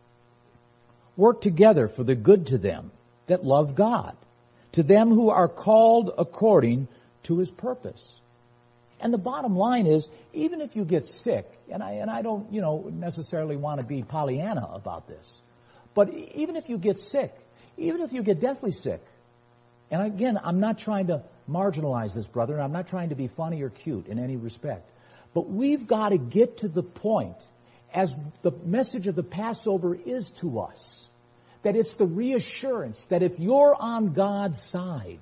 work together for the good to them that love God, to them who are called according to His purpose. And the bottom line is, even if you get sick, and I, and I don't, you know, necessarily want to be Pollyanna about this, but even if you get sick, even if you get deathly sick, and again, I'm not trying to marginalize this, brother, I'm not trying to be funny or cute in any respect, but we've got to get to the point, as the message of the Passover is to us, that it's the reassurance that if you're on God's side,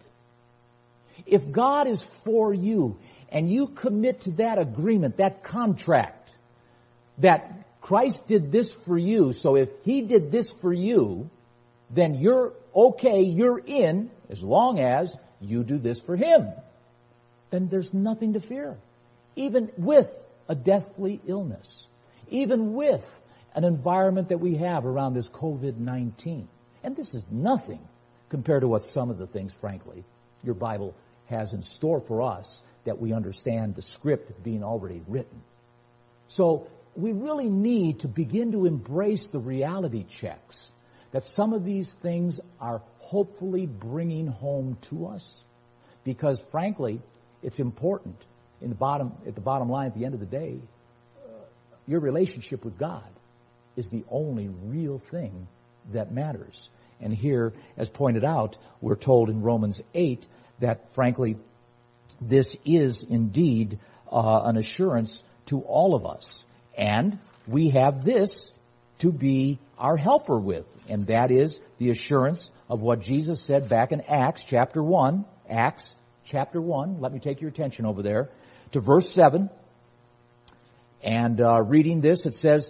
if God is for you, and you commit to that agreement, that contract, that Christ did this for you, so if He did this for you, then you're okay, you're in, as long as you do this for Him. Then there's nothing to fear. Even with a deathly illness. Even with an environment that we have around this covid nineteen. And this is nothing compared to what some of the things, frankly, your Bible has in store for us, that we understand the script being already written. So we really need to begin to embrace the reality checks that some of these things are hopefully bringing home to us, because frankly, it's important. In the bottom, at the bottom line, at the end of the day, uh, your relationship with God is the only real thing that matters. And here, as pointed out, we're told in Romans eight that frankly, this is indeed uh, an assurance to all of us. And we have this to be our helper with, and that is the assurance of what Jesus said back in Acts chapter one. Acts chapter one. Let me take your attention over there to verse seven. And uh, reading this, it says,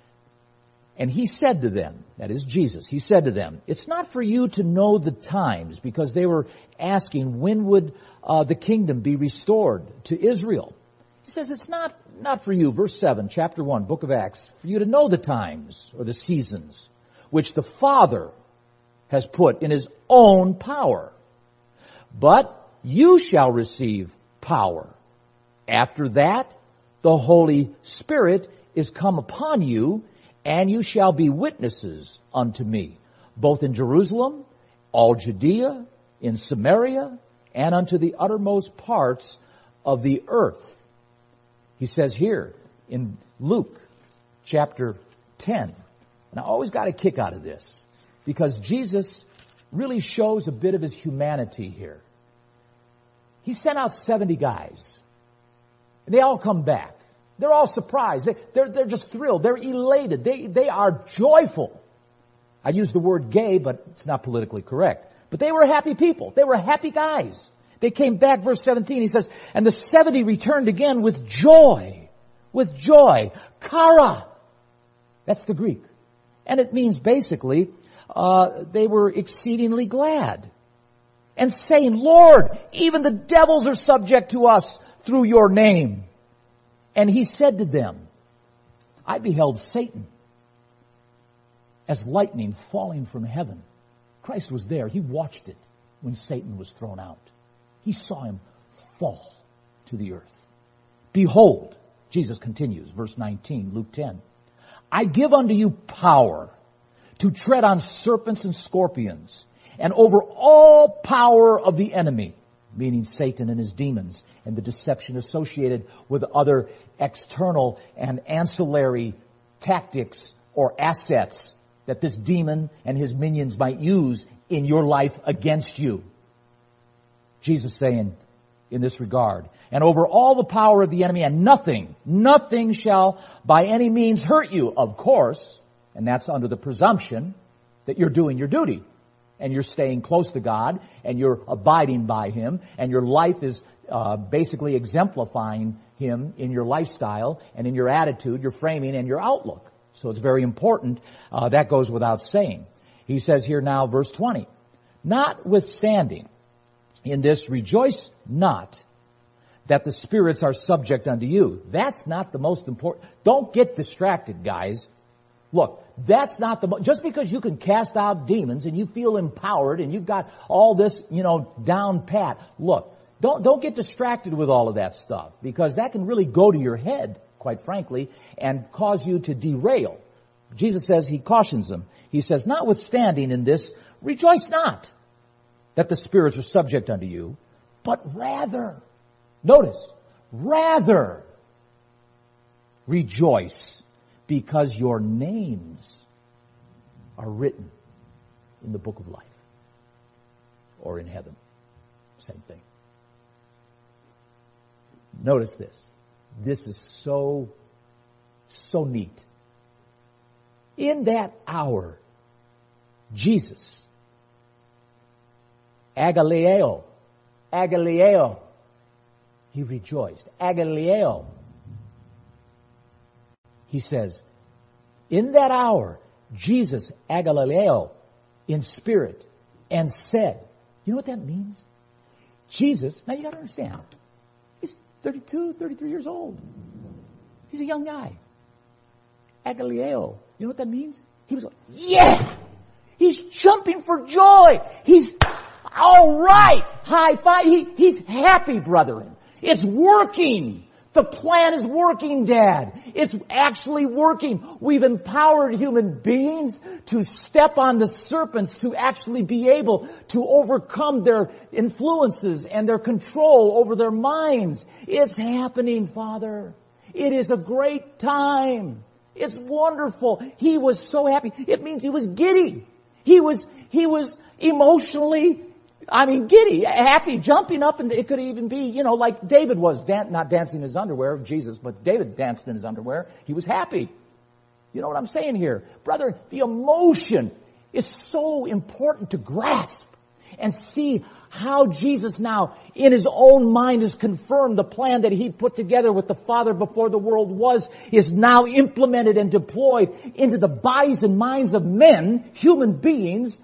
and He said to them, that is Jesus, He said to them, it's not for you to know the times, because they were asking, when would uh, the kingdom be restored to Israel? He says, it's not, not for you, verse seven, chapter one, book of Acts, for you to know the times or the seasons which the Father has put in His own power. But you shall receive power. After that, the Holy Spirit is come upon you, and you shall be witnesses unto me, both in Jerusalem, all Judea, in Samaria, and unto the uttermost parts of the earth. He says here in Luke chapter ten, and I always got a kick out of this, because Jesus really shows a bit of His humanity here. He sent out seventy guys, and they all come back. They're all surprised. They, they're, they're just thrilled. They're elated. They, they are joyful. I use the word gay, but it's not politically correct. But they were happy people. They were happy guys. They came back, verse seventeen, he says, and the seventy returned again with joy. With joy. Kara. That's the Greek. And it means basically, uh, they were exceedingly glad. And saying, Lord, even the devils are subject to us through your name. And he said to them, I beheld Satan as lightning falling from heaven. Christ was there. He watched it when Satan was thrown out. He saw him fall to the earth. Behold, Jesus continues, verse nineteen, Luke ten. I give unto you power to tread on serpents and scorpions and over all power of the enemy, meaning Satan and his demons and the deception associated with other external and ancillary tactics or assets that this demon and his minions might use in your life against you. Jesus saying in this regard, and over all the power of the enemy, and nothing, nothing shall by any means hurt you, of course, and that's under the presumption that you're doing your duty, and you're staying close to God, and you're abiding by Him, and your life is uh, basically exemplifying Him in your lifestyle, and in your attitude, your framing, and your outlook. So it's very important. Uh, that goes without saying. He says here now, verse twenty, notwithstanding, in this rejoice not that the spirits are subject unto you. That's not the most important. Don't get distracted, guys. Look, that's not the mo- just because you can cast out demons and you feel empowered and you've got all this, you know, down pat. Look, don't don't get distracted with all of that stuff, because that can really go to your head, quite frankly, and cause you to derail. Jesus says, he cautions them. He says, notwithstanding in this, rejoice not that the spirits are subject unto you, but rather, notice, rather rejoice because your names are written in the book of life or in heaven. Same thing. Notice this. This is so, so neat. In that hour, Jesus, agaleo, agaleo, he rejoiced. Agaleo. He says, in that hour, Jesus, agaleo, in spirit, and said, you know what that means? Jesus, now you gotta understand, he's thirty-two, thirty-three years old. He's a young guy. Agaleo. You know what that means? He was like, yeah! He's jumping for joy. He's, all right! High five. He, he's happy, brethren. It's working. The plan is working, Dad. It's actually working. We've empowered human beings to step on the serpents, to actually be able to overcome their influences and their control over their minds. It's happening, Father. It is a great time. It's wonderful. He was so happy. It means he was giddy. He was, he was emotionally, I mean, giddy, happy, jumping up, and it could even be, you know, like David was, dan- not dancing in his underwear, Jesus, but David danced in his underwear. He was happy. You know what I'm saying here? Brother, the emotion is so important to grasp and see how Jesus now, in his own mind, has confirmed the plan that he put together with the Father before the world was, is now implemented and deployed into the bodies and minds of men, human beings,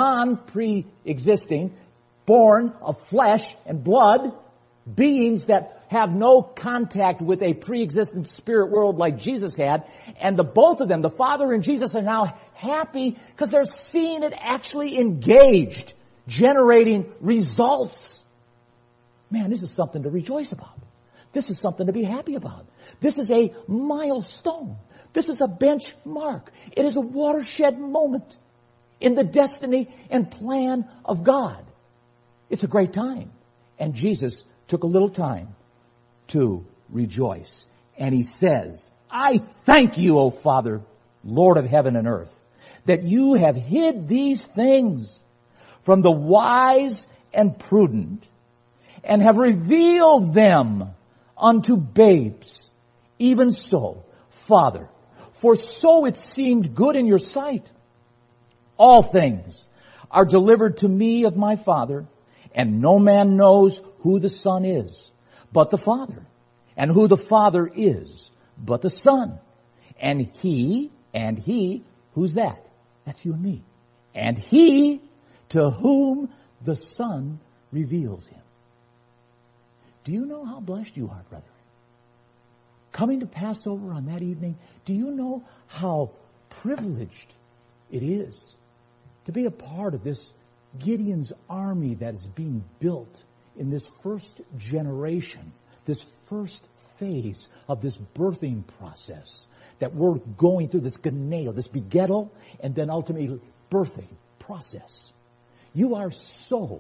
non-pre-existing, born of flesh and blood, beings that have no contact with a pre-existent spirit world like Jesus had. And the both of them, the Father and Jesus, are now happy because they're seeing it actually engaged, generating results. Man, this is something to rejoice about. This is something to be happy about. This is a milestone. This is a benchmark. It is a watershed moment in the destiny and plan of God. It's a great time. And Jesus took a little time to rejoice. And he says, I thank you, O Father, Lord of heaven and earth, that you have hid these things from the wise and prudent, and have revealed them unto babes. Even so, Father, for so it seemed good in your sight. All things are delivered to me of my Father, And no man knows who the Son is, but the Father. And who the Father is, but the Son. And he, and he, who's that? That's you and me. And he to whom the Son reveals him. Do you know how blessed you are, brethren? Coming to Passover on that evening, do you know how privileged it is to be a part of this Gideon's army that is being built in this first generation, this first phase of this birthing process that we're going through, this geneo, this begettal, and then ultimately birthing process. You are so,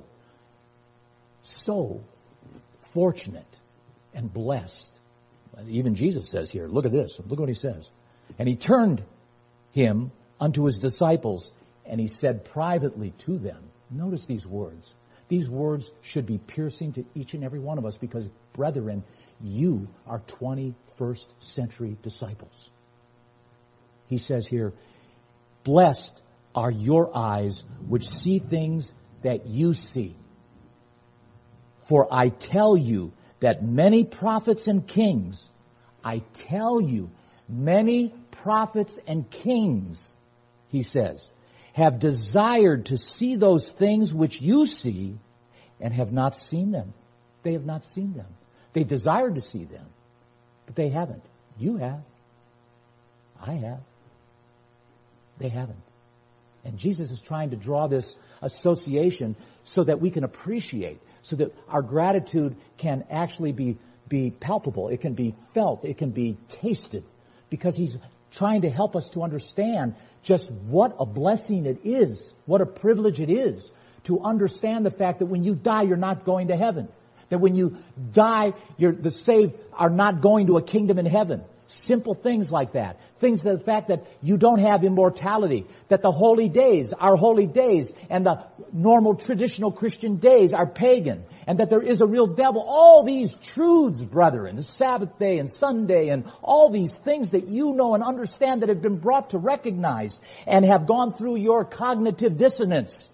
so fortunate and blessed. Even Jesus says here, look at this, look what he says. And he turned him unto his disciples, and he said privately to them, notice these words. These words should be piercing to each and every one of us because, brethren, you are twenty-first century disciples. He says here, blessed are your eyes which see things that you see. For I tell you that many prophets and kings, I tell you, many prophets and kings, he says, have desired to see those things which you see and have not seen them. They have not seen them. They desired to see them, but they haven't. You have. I have. They haven't. And Jesus is trying to draw this association so that we can appreciate, so that our gratitude can actually be, be palpable. It can be felt. It can be tasted. Because he's trying to help us to understand just what a blessing it is, what a privilege it is to understand the fact that when you die, you're not going to heaven. That when you die, you're, the saved are not going to a kingdom in heaven. Simple things like that. Things that the fact that you don't have immortality. That the holy days are holy days and the normal traditional Christian days are pagan. And that there is a real devil. All these truths, brethren, the Sabbath day and Sunday and all these things that you know and understand that have been brought to recognize and have gone through your cognitive dissonance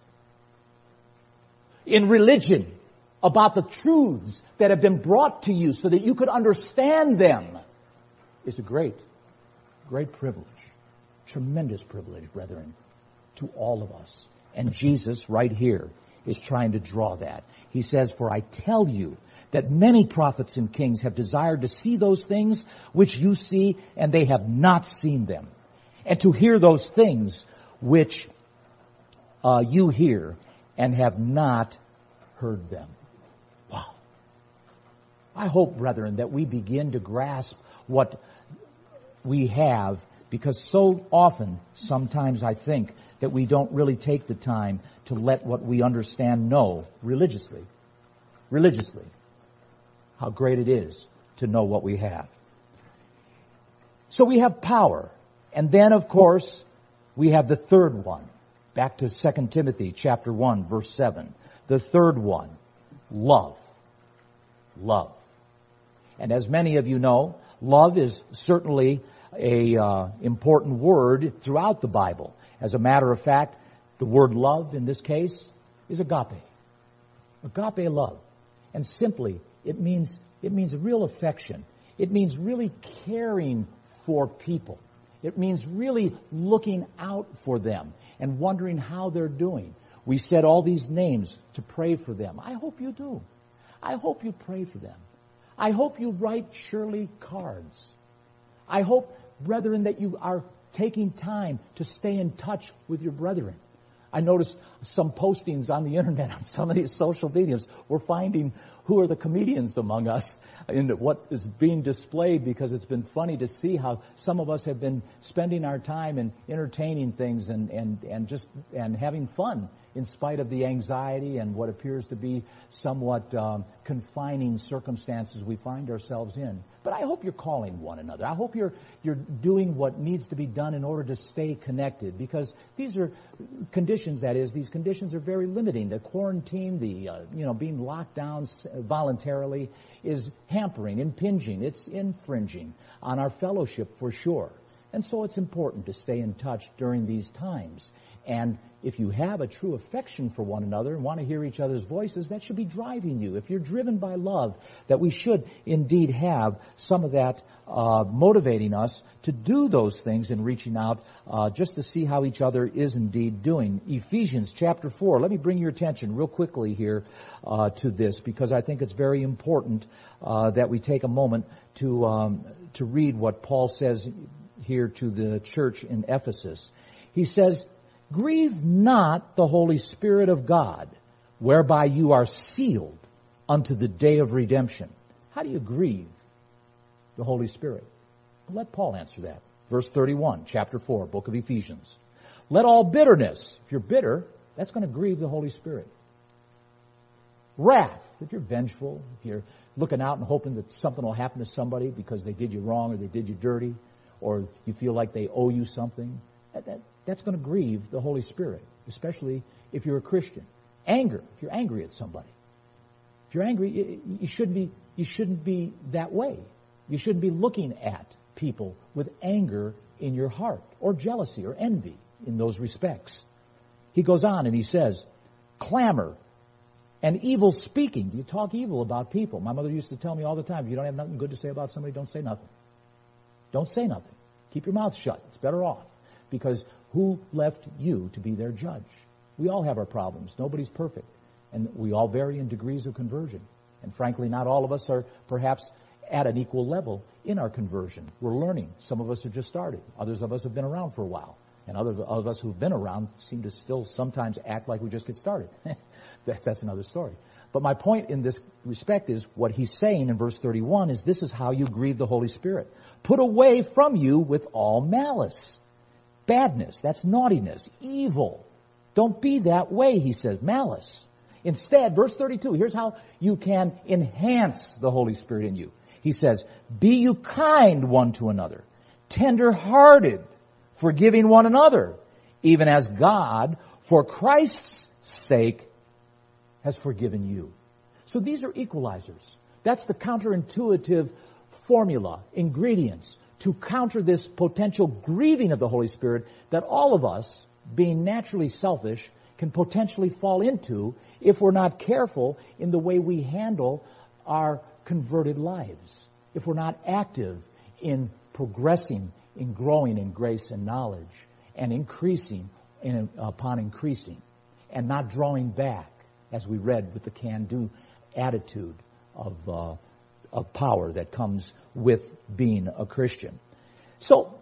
in religion about the truths that have been brought to you so that you could understand them. Is a great, great privilege, tremendous privilege, brethren, to all of us. And Jesus, right here, is trying to draw that. He says, for I tell you that many prophets and kings have desired to see those things which you see, and they have not seen them. And to hear those things which uh, you hear, and have not heard them. Wow. I hope, brethren, that we begin to grasp what we have, because so often, sometimes I think, that we don't really take the time to let what we understand know religiously. Religiously. How great it is to know what we have. So we have power. And then, of course, we have the third one. Back to Second Timothy chapter one, verse seven. The third one, love. Love. And as many of you know, love is certainly a uh, important word throughout the Bible. As a matter of fact, the word love in this case is agape. Agape love. And simply, it means it means real affection. It means really caring for people. It means really looking out for them and wondering how they're doing. We said all these names to pray for them. I hope you do. I hope you pray for them. I hope you write Shirley cards. I hope, brethren, that you are taking time to stay in touch with your brethren. I noticed some postings on the internet on some of these social medias. We're finding who are the comedians among us and what is being displayed, because it's been funny to see how some of us have been spending our time in entertaining things and, and, and just and having fun in spite of the anxiety and what appears to be somewhat um, confining circumstances we find ourselves in. But I hope you're calling one another. I hope you're you're doing what needs to be done in order to stay connected, because these are conditions, that is, these conditions are very limiting. The quarantine, the, uh, you know, being locked down voluntarily is hampering, impinging, it's infringing on our fellowship for sure. And so it's important to stay in touch during these times. And if you have a true affection for one another and want to hear each other's voices, that should be driving you. If you're driven by love, that we should indeed have some of that uh, motivating us to do those things and reaching out uh, just to see how each other is indeed doing. Ephesians chapter four. Let me bring your attention real quickly here uh, to this, because I think it's very important uh, that we take a moment to um, to read what Paul says here to the church in Ephesus. He says, "Grieve not the Holy Spirit of God, whereby you are sealed unto the day of redemption." How do you grieve the Holy Spirit? Let Paul answer that. Verse thirty-one, chapter four, book of Ephesians. "Let all bitterness," if you're bitter, that's going to grieve the Holy Spirit. "Wrath," if you're vengeful, if you're looking out and hoping that something will happen to somebody because they did you wrong or they did you dirty, or you feel like they owe you something, that, that, that's going to grieve the Holy Spirit, especially if you're a Christian. Anger, if you're angry at somebody. If you're angry, you, you shouldn't be, you shouldn't be that way. You shouldn't be looking at people with anger in your heart, or jealousy or envy in those respects. He goes on and he says, "Clamor and evil speaking." Do you talk evil about people? My mother used to tell me all the time, if you don't have nothing good to say about somebody, don't say nothing. Don't say nothing. Keep your mouth shut. It's better off. Because who left you to be their judge? We all have our problems. Nobody's perfect. And we all vary in degrees of conversion. And frankly, not all of us are perhaps at an equal level in our conversion. We're learning. Some of us have just started. Others of us have been around for a while. And others of us who've been around seem to still sometimes act like we just get started. that, that's another story. But my point in this respect is what he's saying in verse thirty-one is this is how you grieve the Holy Spirit. "Put away from you with all malice." Badness, that's naughtiness, evil. Don't be that way, he says, malice. Instead, verse thirty-two, here's how you can enhance the Holy Spirit in you. He says, "Be you kind one to another, tender-hearted, forgiving one another, even as God, for Christ's sake, has forgiven you." So these are equalizers. That's the counterintuitive formula, ingredients, to counter this potential grieving of the Holy Spirit that all of us, being naturally selfish, can potentially fall into if we're not careful in the way we handle our converted lives, if we're not active in progressing, in growing in grace and knowledge, and increasing in, upon increasing, and not drawing back, as we read with the can-do attitude of uh, of power that comes with being a Christian. So,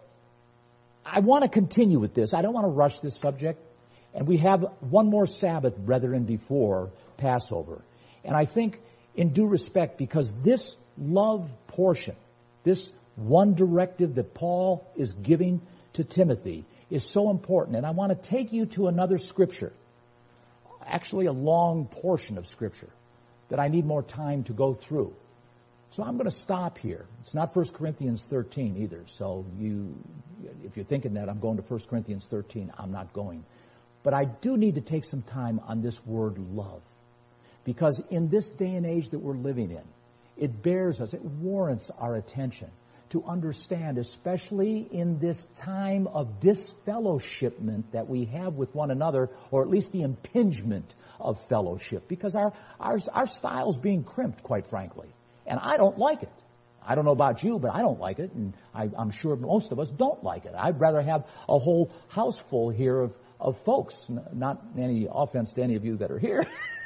I want to continue with this. I don't want to rush this subject. And we have one more Sabbath, brethren, before Passover. And I think, in due respect, because this love portion, this one directive that Paul is giving to Timothy is so important. And I want to take you to another scripture, actually a long portion of scripture, that I need more time to go through. So I'm going to stop here. It's not First Corinthians thirteen either. So you, if you're thinking that I'm going to First Corinthians thirteen, I'm not going. But I do need to take some time on this word love. Because in this day and age that we're living in, it bears us, it warrants our attention to understand, especially in this time of disfellowshipment that we have with one another, or at least the impingement of fellowship. Because our, our, our style's being crimped, quite frankly. And I don't like it. I don't know about you, but I don't like it, and I, I'm sure most of us don't like it. I'd rather have a whole house full here of, of folks, not any offense to any of you that are here,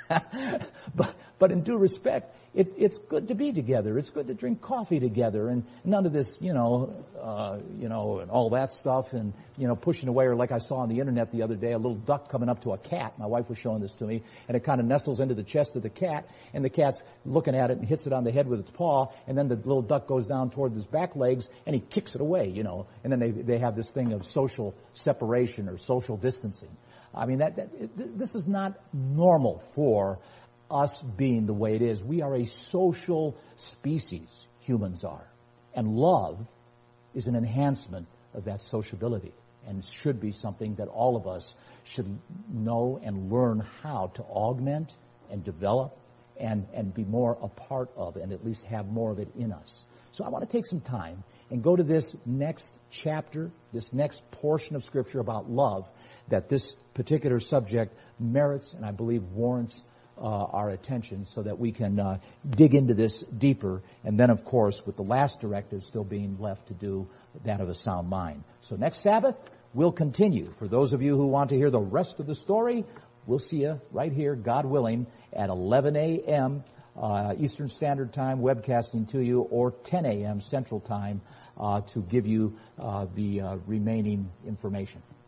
but, but in due respect, it, it's good to be together. It's good to drink coffee together, and none of this, you know, uh, you know, and all that stuff, and, you know, pushing away, or like I saw on the internet the other day, a little duck coming up to a cat. My wife was showing this to me, and it kind of nestles into the chest of the cat, and the cat's looking at it and hits it on the head with its paw, and then the little duck goes down toward his back legs, and he kicks it away, you know, and then they, they have this thing of social separation or social distancing. I mean, that, that this is not normal for us being the way it is. We are a social species, humans are. And love is an enhancement of that sociability, and should be something that all of us should know and learn how to augment and develop and, and be more a part of, and at least have more of it in us. So I want to take some time and go to this next chapter, this next portion of Scripture about love, that this particular subject merits and I believe warrants uh, our attention so that we can uh, dig into this deeper. And then, of course, with the last directive still being left to do that of a sound mind. So next Sabbath, we'll continue. For those of you who want to hear the rest of the story, we'll see you right here, God willing, at eleven a.m. Uh, Eastern Standard Time, webcasting to you, or ten a.m. Central Time uh, to give you uh, the uh, remaining information.